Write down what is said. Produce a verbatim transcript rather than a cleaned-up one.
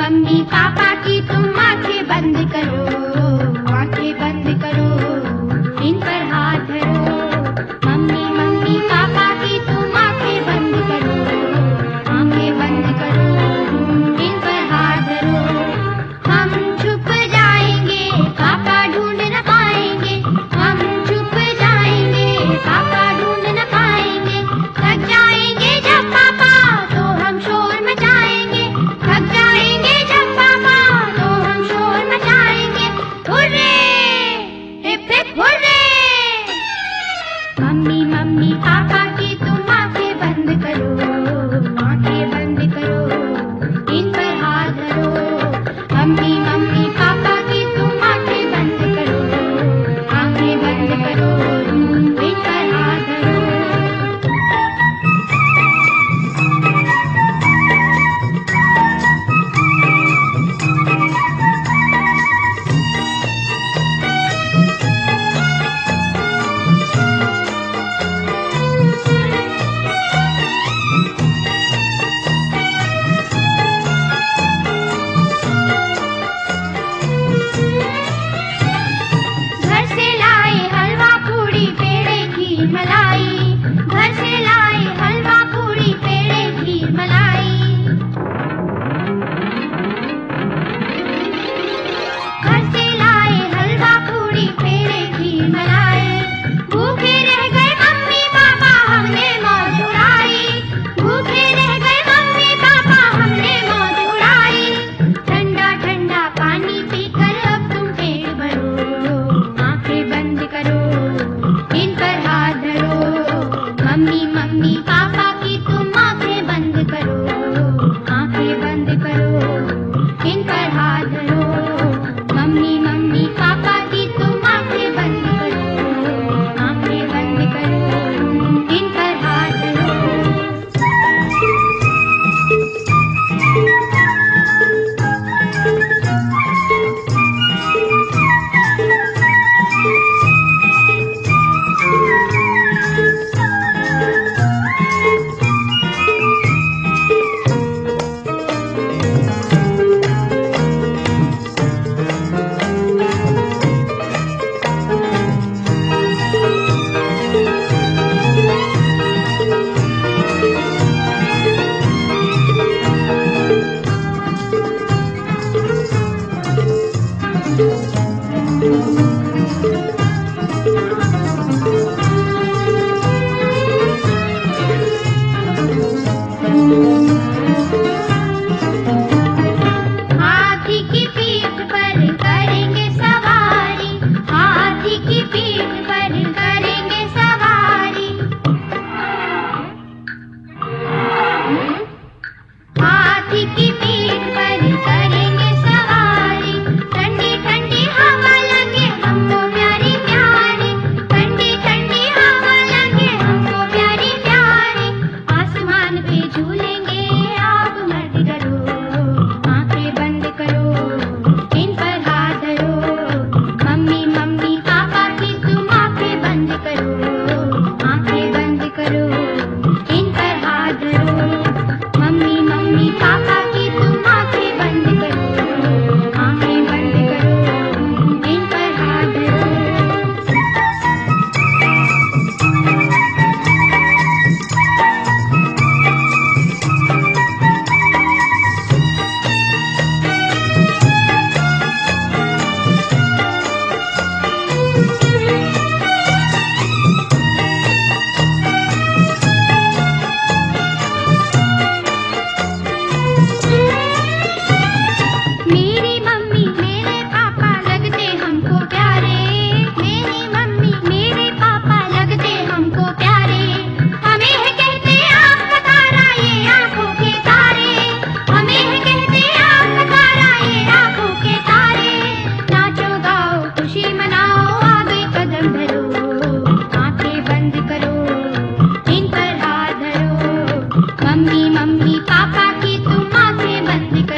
Mummy पापा की तुम आंखें बंद करो, आंखें बंद करो, इन पर हाथ धरो। मम्मी मम्मी पापा की तुम आंखें बंद करो, आंखें बंद करो, इन पर हाथ धरो। हम छुप जाएंगे पापा ढूंढ न पाएंगे, हम छुप जाएंगे पापा ढूंढ न पाएंगे। थक जाएंगे जब पापा तो हम शोर मचाएंगे, थक जाएंगे जब पापा तो हम शोर मचाएंगे। Hurray hip hip hurray. मम्मी मम्मी पापा की तुम आंखें बंद करो, आंखें बंद करो, इन पर हाथ धरो। मम्मी मम्मी पापा की तुम आंखें बंद करो, आंखें बंद करो, इन पर हाथ धरो। घर से लाए हलवा पूड़ी पेड़े खीर मलाई, घर से लाए हलवा पूड़ी पेड़े खीर मलाई। घर से लाए हलवा पूड़ी पेड़े खीर मलाई। भूखे रह गए मम्मी पापा हमने मौज उड़ाई, भूखे रह गए मम्मी पापा हमने मौज उड़ाई। ठंडा ठंडा पानी पीकर अब तुम पेट भरो, आंखें बंद करो, इन पर हाथ धरो। मम्मी मम्मी पापा की तुम आंखें बंद करो, आंखें बंद करो, इन पर हाथ धरो। मम्मी मम्मी पापा की तुम आंखें बंद करो, आंखें बंद करो, इन पर हाथ धरो। हाथी की पीठ पर करेंगे सवारी, हाथी की पीठ पर करेंगे सवारी। हाथी की पीठ पर करेंगे सवारी। ठंडी ठंडी हवा लगे हमको प्यारी प्यारी, ठंडी ठंडी हवा लगे हमको प्यारी प्यारी। आसमान पे झूलेंगे आप मर्द करो, आंखें बंद करो, इन पर हाथ धरो। मम्मी मम्मी पापा की तुम आंखें बंद करो, आंखें बंद करो, इन पर हाथ धरो। मम्मी मम्मी पापा की तुम आंखें बंद करो, आंखें बंद करो, इन पर हाथ धरो। मेरी मम्मी मेरे पापा लगते हमको प्यारे, मेरी मम्मी मेरे पापा लगते हमको प्यारे। हमें है कहते आँख का तारा ये आँखों के तारे, हमें है कहते आँख का तारा ये आँखों के तारे। नाचो गाओ खुशी मनाओ आगे कदम धरो, आंखें बंद करो, इन पर हाथ धरो। मम्मी मम्मी पापा की तुम आंखें बंद